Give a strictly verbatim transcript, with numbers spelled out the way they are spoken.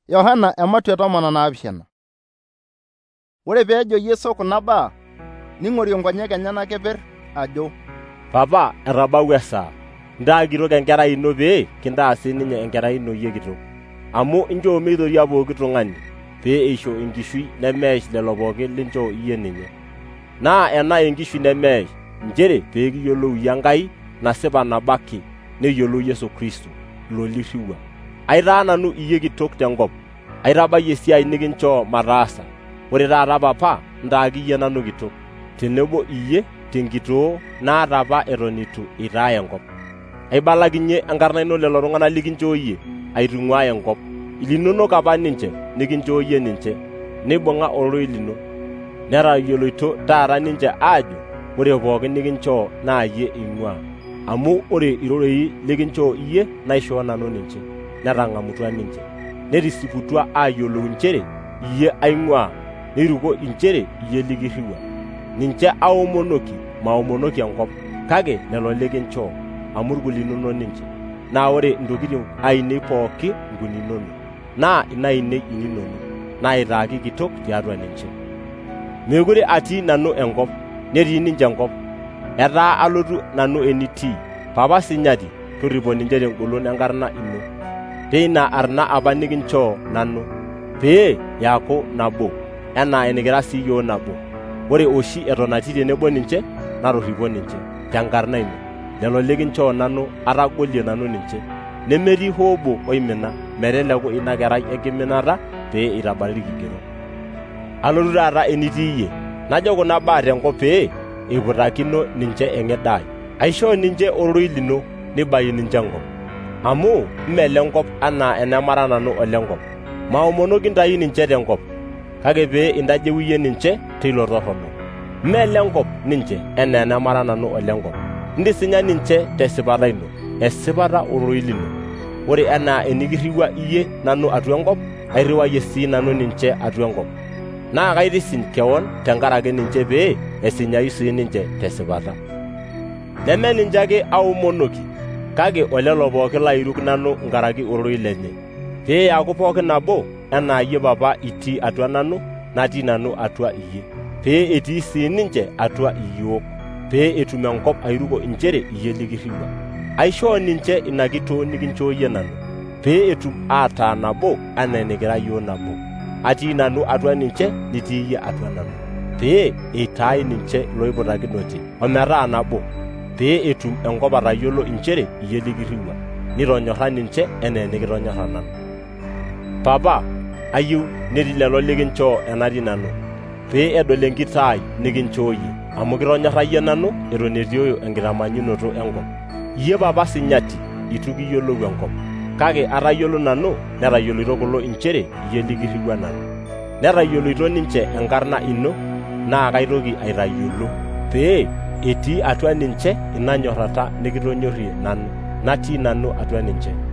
Yohana ematua tomon onaapishana. Ore peejo Yesu kuna baa, ning'orie nkonyek enyenak keper ajo, Papa, etabawua esaa. Ntaa kitok enkerai ino pee kintaa sininye enkerai ino iyie kitok. Amu inchoo meitoria pooki tung'ani pee eisho enkishui nemeesh lelo pooki linchoo iyie ninye. Naa ena enkishui nemeesh, nchere pee kiyiolou iyie Enkai nasipa nabaki neyiolou Yesu Kristo, ilo lirriwua. Aitaa nanu iyie kitok tenkop, aitabayie esiai nikinchoo mataasa. Ore taata Papa, ntaaki iyie nanu kitok, tenebo iyie tenkitoo naata apa eton itu itaaya enkop. Aibalakinye enkarna ino lelo tung'anak likinchoo iyie aitung'uaa enkop. Ilinonok apa ninche nikinchoo iyie ninche, neibung'a ororei lino. Netayioloito taata ninche aajo ore pooki nikinchoo naa iyie eing'uaa. Amu ore irorei likinchoo iyie naishoo nanu ninche, netang'amutua ninche. Netisiputua aayiolou nchere iyie aing'uaa, neiruko inchere iyie likirriwua. Ninche aomonoki, maomonoki enkop, kake lelo likinchoo, amu irkulinono ninche. Naa ore intokitin ainei pooki nkuninono, naa inainei ininono, naitaaki kitok tiatua ninche. Mekure atii nanu enkop, netii ninche enkop. Etaa alotu nanu enitii. Papa sinyati, torripo ninche tengolon enkarna ino, teina arna apa nikinchoo nanu, pee eaku nabo, enaa enikira sii yiok nabo. Ore oshi eton atii tenebo ninche, natorripo ninche tenkarna ino. Lelo likinchoo nanu atagolie nanu ninche. Nemetii hoo obo oimina meteleku ina kerai enkiminata pee itabariri kigero. Alotu taata enitii iyie, najo kuna baa tenkop pee eiputakino ninche eng'edaai. Aishoo ninche ororei lino nibayu ninche enkop. Amu mmelenkop anaa enemara nanu olenkop. Maomonoki ntayu ninche tenkop, kake pee intajeu iyie ninche teilo torrono. Mmelenkop ninche enaa enemara nanu olenkop. Ndisinya ninche tesipata ino, esipata ororei lino. Ore enaa enikirriwua iyie nanu atua enkop, airriwayie sii nanu ninche atua enkop. Naa kaitisiny kewon tenkaraki ninche pee esinyayu sii ninche tesipata. Neme ninche ake aomonoki, kake olelo pooki lairuk nanu nkaraki ororei lenye, pee eaku pooki nabo enaa iyie Papa itii atua nanu, natii nanu atua iyie, pee etii sii ninche atua iyiok, pee etum enkop airuko inchere iyie likirriwua. Aishoo ninche ina kitoo nikinchoo iyie nanu, pee etum aataa nabo anaa enikira yiok nabo. Atii nanu atua ninche, nitii iyie atua nanu, pee eitaai ninche loiputakinote ometaa nabo, pee etum enkop atayiolo inchere iyie likirriwua, nitonyorra ninche enaa enikitonyorra nanu. Papa, ayieu netii lelo likinchoo enatii nanu, pee edol enkitaai nikinchoo iyie, amu kitonyorra iyie nanu eton etioyo enkitamanyunoto enkop. Iyie Papa sinyati, itu kiyiolou enkop, kake atayiolo nanu netayiolito kulo inchere iyie likirriwua nanu. Netayiolito ninche enkarna ino, naa kaitoki aitayiolo, pee etii atua ninche ina nyorrata nikitonyorrie nanu, natii nanu atua ninche.